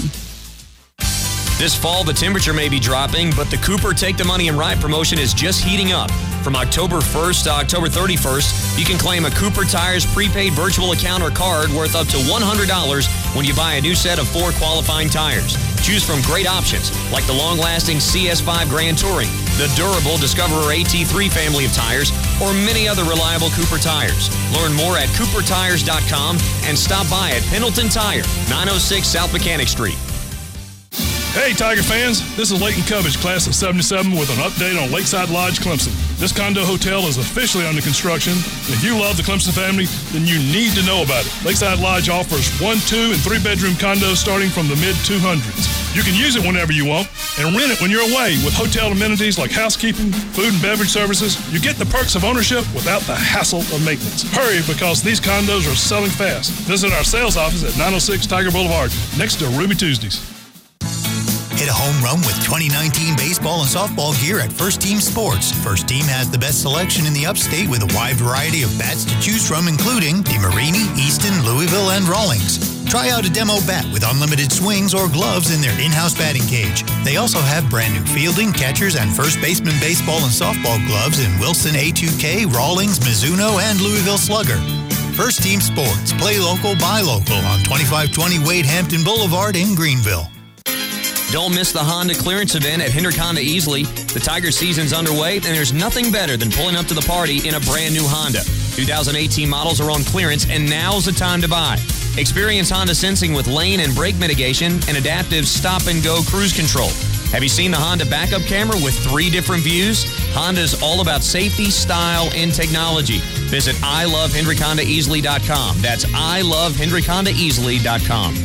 This fall, the temperature may be dropping, but the Cooper Take the Money and Ride promotion is just heating up. From October 1st to October 31st, you can claim a Cooper Tires prepaid virtual account or card worth up to $100 when you buy a new set of 4 qualifying tires. Choose from great options like the long-lasting CS5 Grand Touring, the durable Discoverer AT3 family of tires, or many other reliable Cooper tires. Learn more at coopertires.com and stop by at Pendleton Tire, 906 South Mechanic Street. Hey, Tiger fans, this is Leighton Covage, class of 77, with an update on Lakeside Lodge, Clemson. This condo hotel is officially under construction. If you love the Clemson family, then you need to know about it. Lakeside Lodge offers 1, 2, and 3-bedroom condos starting from the mid-200s. You can use it whenever you want and rent it when you're away with hotel amenities like housekeeping, food and beverage services. You get the perks of ownership without the hassle of maintenance. Hurry, because these condos are selling fast. Visit our sales office at 906 Tiger Boulevard, next to Ruby Tuesdays. Hit a home run with 2019 baseball and softball gear at First Team Sports. First Team has the best selection in the upstate with a wide variety of bats to choose from, including DeMarini, Easton, Louisville, and Rawlings. Try out a demo bat with unlimited swings or gloves in their in-house batting cage. They also have brand new fielding, catchers, and first baseman baseball and softball gloves in Wilson A2K, Rawlings, Mizuno, and Louisville Slugger. First Team Sports. Play local, buy local on 2520 Wade Hampton Boulevard in Greenville. Don't miss the Honda clearance event at Hendrick Honda Easley. The Tiger season's underway, and there's nothing better than pulling up to the party in a brand new Honda. 2018 models are on clearance, and now's the time to buy. Experience Honda sensing with lane and brake mitigation and adaptive stop-and-go cruise control. Have you seen the Honda backup camera with 3 different views? Honda's all about safety, style, and technology. Visit ilovehendrickhondaeasily.com. That's ilovehendrickhondaeasily.com.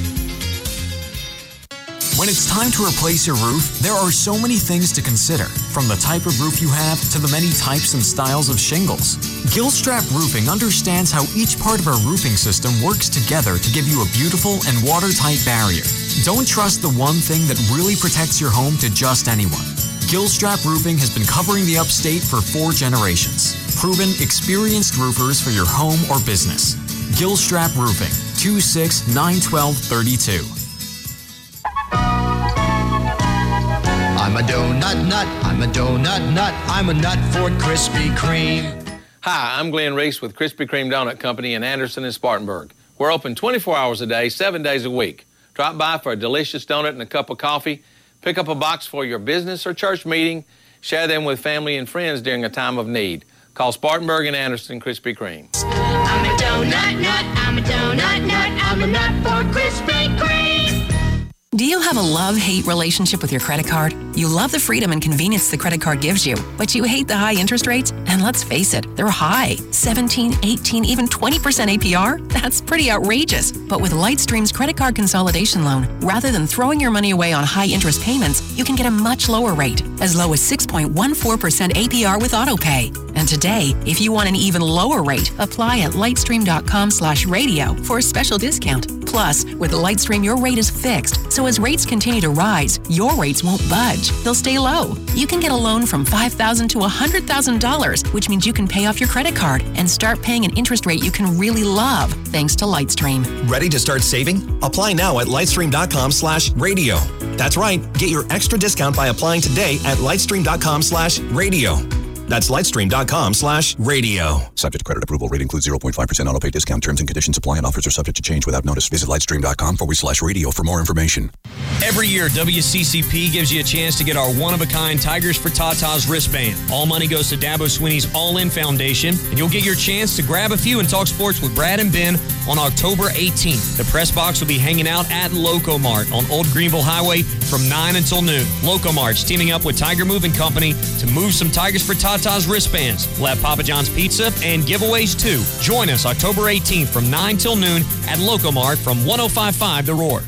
When it's time to replace your roof, there are so many things to consider, from the type of roof you have to the many types and styles of shingles. Gilstrap Roofing understands how each part of our roofing system works together to give you a beautiful and watertight barrier. Don't trust the one thing that really protects your home to just anyone. Gilstrap Roofing has been covering the upstate for 4 generations. Proven, experienced roofers for your home or business. Gilstrap Roofing, 2691232. I'm a donut nut, I'm a donut nut, I'm a nut for Krispy Kreme. Hi, I'm Glenn Reese with Krispy Kreme Donut Company in Anderson and Spartanburg. We're open 24 hours a day, 7 days a week. Drop by for a delicious donut and a cup of coffee. Pick up a box for your business or church meeting. Share them with family and friends during a time of need. Call Spartanburg and Anderson Krispy Kreme. I'm a donut nut, I'm a donut nut, I'm a nut for Krispy Kreme. Do you have a love-hate relationship with your credit card? You love the freedom and convenience the credit card gives you, but you hate the high interest rates? And let's face it, they're high. 17, 18, even 20% APR? That's pretty outrageous. But with Lightstream's credit card consolidation loan, rather than throwing your money away on high interest payments, you can get a much lower rate, as low as 6.14% APR with AutoPay. And today, if you want an even lower rate, apply at lightstream.com/radio for a special discount. Plus, with Lightstream, your rate is fixed, so as rates continue to rise, your rates won't budge. They'll stay low. You can get a loan from $5,000 to $100,000, which means you can pay off your credit card and start paying an interest rate you can really love, thanks to Lightstream. Ready to start saving? Apply now at lightstream.com/radio. That's right. Get your extra discount by applying today at lightstream.com/radio. That's lightstream.com/radio. Subject to credit approval. Rate includes 0.5% auto pay discount. Terms and conditions apply, and offers are subject to change without notice. Visit lightstream.com/radio for more information. Every year, WCCP gives you a chance to get our one-of-a-kind Tigers for Tatas wristband. All money goes to Dabo Sweeney's All In Foundation, and you'll get your chance to grab a few and talk sports with Brad and Ben on October 18th. The press box will be hanging out at Locomart on Old Greenville Highway from 9 until noon. Locomart's teaming up with Tiger Moving Company to move some Tigers for Tatas wristbands. We'll have Papa John's Pizza and giveaways too. Join us October 18th from 9 till noon at Locomart from 105.5 The Roar.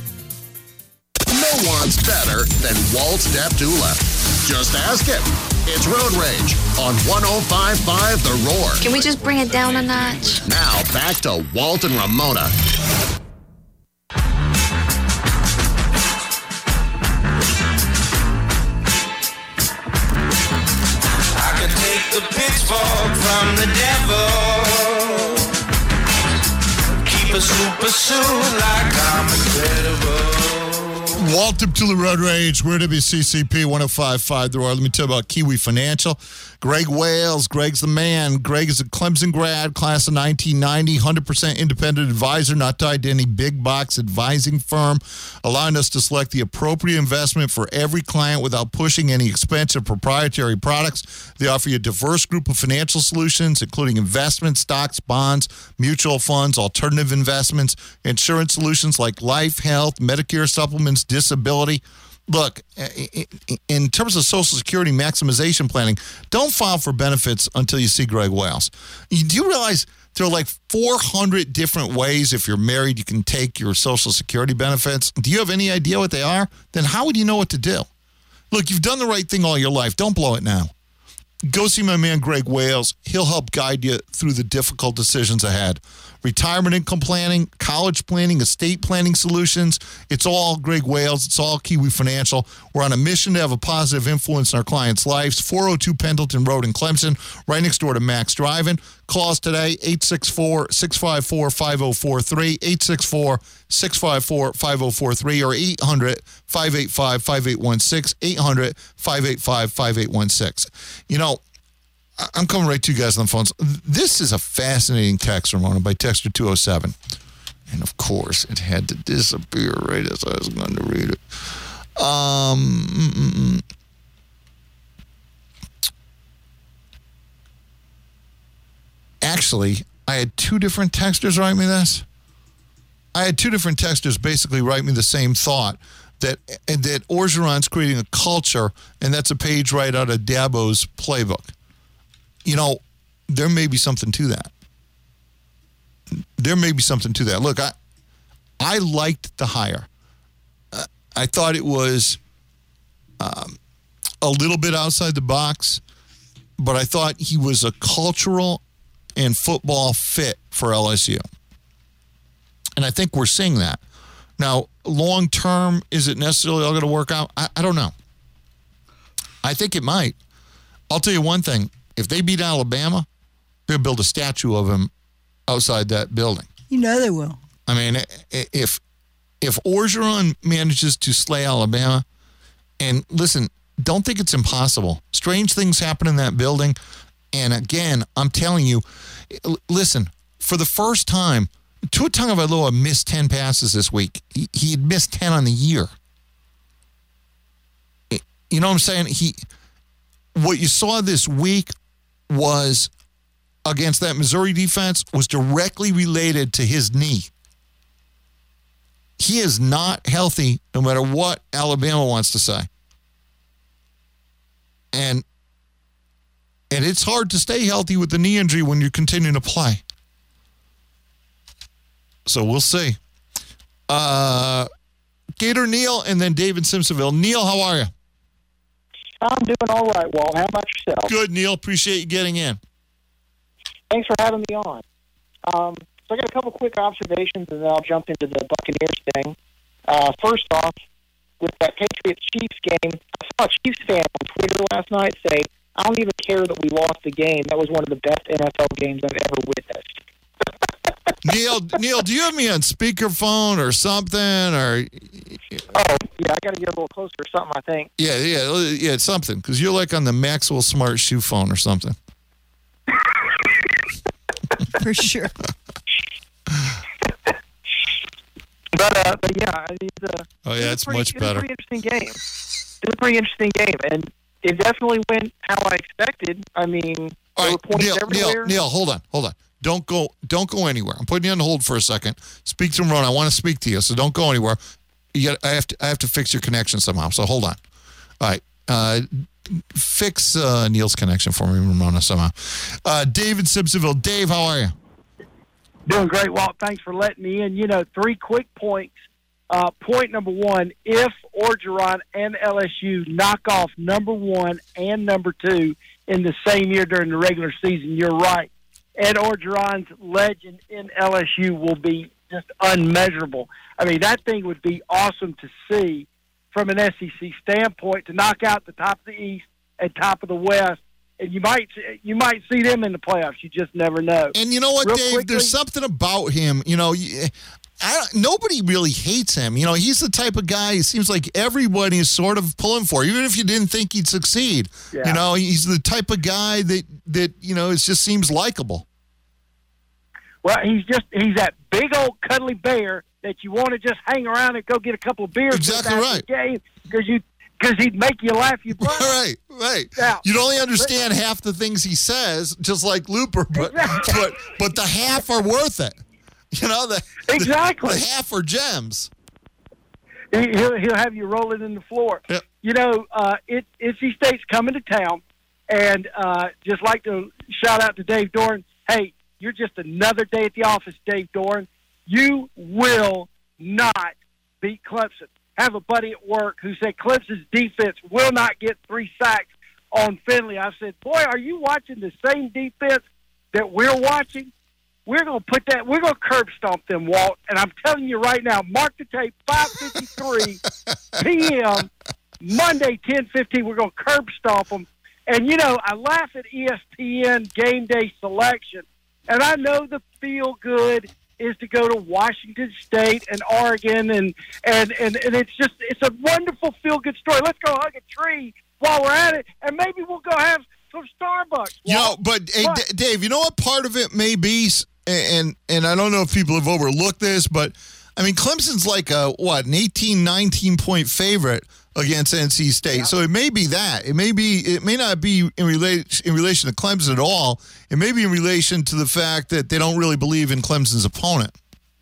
No one's better than Walt Deptula. Just ask it. It's Road Rage on 105.5 The Roar. Can we just bring it down a notch? Now back to Walt and Ramona. from the devil. Keep a super suit like I'm incredible. Walter to the Road Rage. We're WCCP 105.5 The Roar. Let me tell you about Kiwi Financial. Greg Wales. Greg's the man. Greg is a Clemson grad, class of 1990, 100% independent advisor, not tied to any big box advising firm, allowing us to select the appropriate investment for every client without pushing any expensive proprietary products. They offer you a diverse group of financial solutions, including investments, stocks, bonds, mutual funds, alternative investments, insurance solutions like life, health, Medicare supplements, disability. Look, in terms of Social Security maximization planning, don't file for benefits until you see Greg Wales. Do you realize there are like 400 different ways if you're married you can take your Social Security benefits? Do you have any idea what they are? Then how would you know what to do? Look, you've done the right thing all your life. Don't blow it now. Go see my man Greg Wales. He'll help guide you through the difficult decisions ahead. Retirement income planning, college planning, estate planning solutions. It's all Greg Wales. It's all Kiwi Financial. We're on a mission to have a positive influence in our clients' lives. 402 Pendleton Road in Clemson, right next door to Max Drive-In. Call us today, 864-654-5043, 864-654-5043, or 800-585-5816, 800-585-5816. You know, I'm coming right to you guys on the phones. This is a fascinating text, Ramona, by Texter 207. And, of course, it had to disappear right as I was going to read it. Actually, I had two different texters write me this. I had two different texters basically write me the same thought, that Orgeron's creating a culture, and that's a page right out of Dabo's playbook. You know, there may be something to that. There may be something to that. Look, I liked the hire. I thought it was a little bit outside the box, but I thought he was a cultural and football fit for LSU. And I think we're seeing that. Now, long term, is it necessarily all going to work out? I don't know. I think it might. I'll tell you one thing. If they beat Alabama, they'll build a statue of him outside that building. You know they will. I mean, if Orgeron manages to slay Alabama, and listen, don't think it's impossible. Strange things happen in that building. And again, I'm telling you, listen, for the first time, Tua Tagovailoa missed 10 passes this week. He had missed 10 on the year. You know what I'm saying? What you saw this week was, against that Missouri defense, was directly related to his knee. He is not healthy no matter what Alabama wants to say. And it's hard to stay healthy with the knee injury when you're continuing to play. So we'll see. Gator Neil and then David Simpsonville. Neil, how are you? I'm doing all right, Walt. How about yourself? Good, Neil. Appreciate you getting in. Thanks for having me on. So I got a couple quick observations, and then I'll jump into the Buccaneers thing. First off, with that Patriots-Chiefs game, I saw a Chiefs fan on Twitter last night say, I don't even care that we lost the game. That was one of the best NFL games I've ever witnessed. Neil, do you have me on speakerphone or something? Or oh, yeah, I got to get a little closer or something, I think. Yeah, it's something, because you're like on the Maxwell Smart shoe phone or something. For sure. But yeah, it's much better. It was a pretty interesting game. It was a pretty interesting game, and it definitely went how I expected. I mean, there were points everywhere. Neil, hold on. Don't go anywhere. I'm putting you on hold for a second. Speak to Ramona. I want to speak to you, so don't go anywhere. I have to fix your connection somehow. So hold on. All right. Fix Neil's connection for me, Ramona, somehow. David Simpsonville. Dave, how are you? Doing great, Walt. Thanks for letting me in. 3 quick points. Point number one, if Orgeron and LSU knock off number 1 and number 2 in the same year during the regular season, you're right. Ed Orgeron's legend in LSU will be just unmeasurable. I mean, that thing would be awesome to see from an SEC standpoint, to knock out the top of the East and top of the West and you might see them in the playoffs. You just never know. And you know what, Real Dave? quickly, There's something about him. Nobody really hates him. He's the type of guy. It seems like everybody is sort of pulling for, even if you didn't think he'd succeed. Yeah. He's the type of guy that it just seems likable. Well, he's that big old cuddly bear that you want to just hang around and go get a couple of beers. Exactly after right. the game because he'd make you laugh your butt off. Right. Now, You'd only understand half the things he says, just like Looper, but the half are worth it. Exactly. The half are gems. He'll have you rolling in the floor. Yep. NC State's coming to town, and just like to shout out to Dave Doran. Hey, you're just another day at the office, Dave Doran. You will not beat Clemson. Have a buddy at work who said Clemson's defense will not get 3 sacks on Finley. I said, boy, are you watching the same defense that we're watching? We're going to curb stomp them, Walt. And I'm telling you right now, mark the tape, 5:53 p.m., Monday, 10:15, we're going to curb stomp them. And, I laugh at ESPN game day selection. And I know the feel good is to go to Washington State and Oregon, and it's a wonderful feel good story. Let's go hug a tree while we're at it, and maybe we'll go have some Starbucks. But Dave, you know what part of it may be, and I don't know if people have overlooked this, but I mean Clemson's like an 18, 19 point favorite against NC State. Yeah. So it may be that. It may not be in relation to Clemson at all. It may be in relation to the fact that they don't really believe in Clemson's opponent.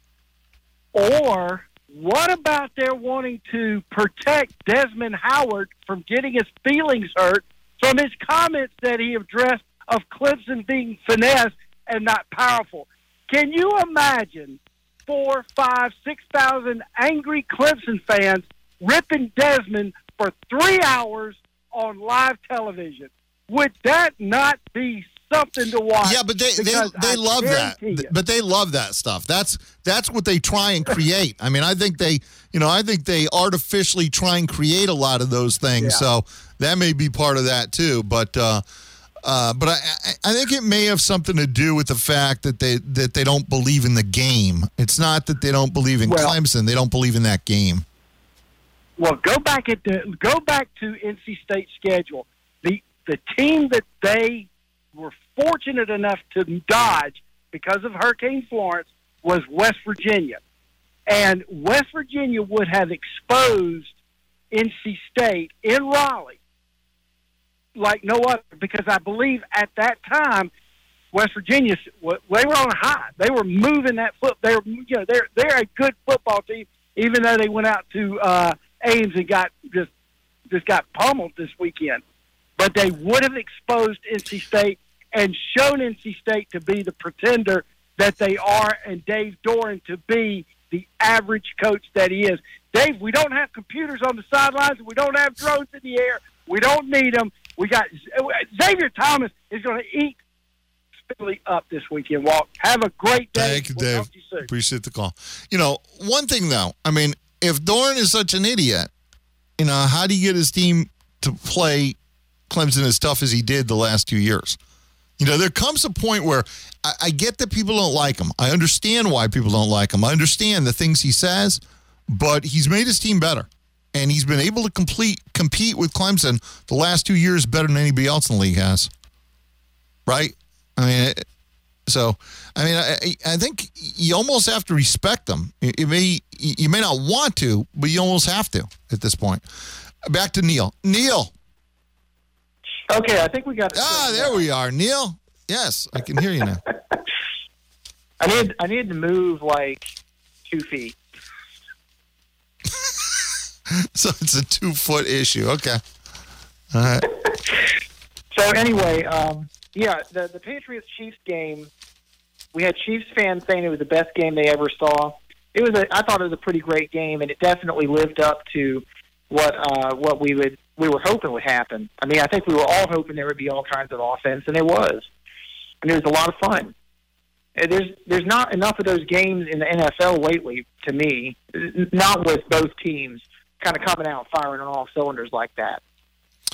Or what about their wanting to protect Desmond Howard from getting his feelings hurt from his comments that he addressed of Clemson being finesse and not powerful? Can you imagine 4,000, 5,000, 6,000 angry Clemson fans ripping Desmond for 3 hours on live television? Would that not be something to watch? Yeah, but they love that. But they love that stuff. That's what they try and create. I mean, I think they artificially try and create a lot of those things. Yeah. So that may be part of that too. But I think it may have something to do with the fact that they don't believe in the game. It's not that they don't believe in Clemson. They don't believe in that game. Well, go back to NC State's schedule. The team that they were fortunate enough to dodge because of Hurricane Florence was West Virginia. And West Virginia would have exposed NC State in Raleigh like no other, because I believe at that time West Virginia, they were on a high. They were moving that foot. They're a good football team, even though they went out to Ames and got pummeled this weekend. But they would have exposed NC State and shown NC State to be the pretender that they are, and Dave Doran to be the average coach that he is. Dave, we don't have computers on the sidelines. We don't have drones in the air. We don't need them. We got Xavier Thomas is going to eat Philly up this weekend, Walt. Have a great day. Thank you, Dave. Appreciate the call. One thing, though, I mean, if Doran is such an idiot, how do you get his team to play Clemson as tough as he did the last 2 years? There comes a point where I get that people don't like him. I understand why people don't like him. I understand the things he says, but he's made his team better. And he's been able to compete with Clemson the last 2 years better than anybody else in the league has. Right? I think you almost have to respect them. You may not want to, but you almost have to at this point. Back to Neil. Neil. Okay, I think we got it. There we are. Neil? Yes, I can hear you now. I need to move like 2 feet. So it's a 2-foot issue. Okay. All right. So anyway, the Patriots-Chiefs game, we had Chiefs fans saying it was the best game they ever saw. I thought it was a pretty great game, and it definitely lived up to what we were hoping would happen. I mean, I think we were all hoping there would be all kinds of offense, and there was. And it was a lot of fun. There's not enough of those games in the NFL lately, to me, not with both teams kind of coming out firing on all cylinders like that.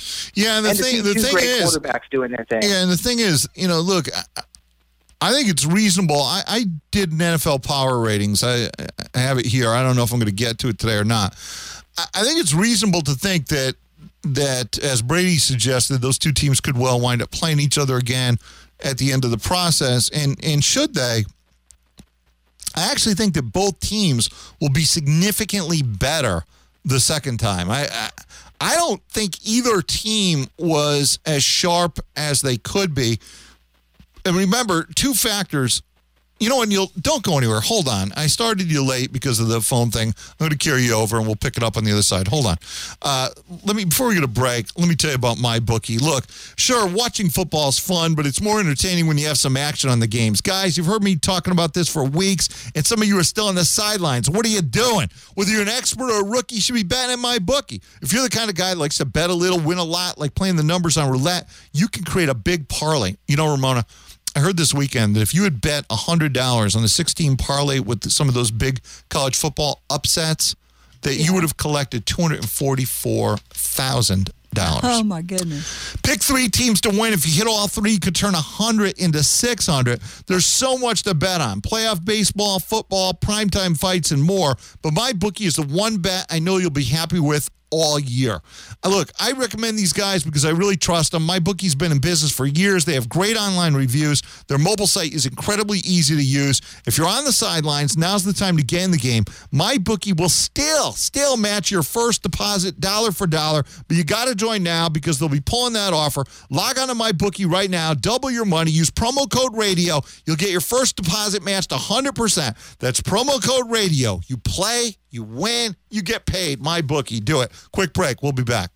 Yeah, and the thing two great is, quarterbacks doing their thing. Yeah, and the thing is, look, I think it's reasonable. I did an NFL power ratings. I have it here. I don't know if I'm going to get to it today or not. I think it's reasonable to think that as Brady suggested, those two teams could well wind up playing each other again at the end of the process. And should they, I actually think that both teams will be significantly better the second time. I don't think either team was as sharp as they could be. And remember, two factors. And don't go anywhere. Hold on. I started you late because of the phone thing. I'm going to carry you over, and we'll pick it up on the other side. Hold on. Before we get a break, let me tell you about MyBookie. Look, sure, watching football is fun, but it's more entertaining when you have some action on the games. Guys, you've heard me talking about this for weeks, and some of you are still on the sidelines. What are you doing? Whether you're an expert or a rookie, you should be betting at MyBookie. If you're the kind of guy that likes to bet a little, win a lot, like playing the numbers on roulette, you can create a big parlay. Ramona, I heard this weekend that if you had bet $100 on the 16 parlay with some of those big college football upsets, that you would have collected $244,000. Oh, my goodness. Pick 3 teams to win. If you hit all 3, you could turn 100 into 600. There's so much to bet on. Playoff baseball, football, primetime fights, and more. But MyBookie is the one bet I know you'll be happy with all year. Look, I recommend these guys because I really trust them. MyBookie's been in business for years. They have great online reviews. Their mobile site is incredibly easy to use. If you're on the sidelines, now's the time to get in the game. MyBookie will still match your first deposit dollar for dollar, but you got to join now because they'll be pulling that offer. Log on to MyBookie right now. Double your money. Use promo code RADIO. You'll get your first deposit matched 100%. That's promo code RADIO. You play, you win, you get paid. MyBookie. Do it. Quick break. We'll be back.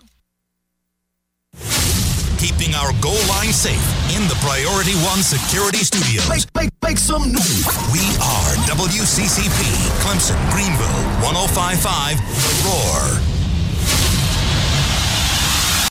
Keeping our goal line safe in the Priority One Security Studios. Make some news. We are WCCP, Clemson, Greenville, 105.5, The Roar.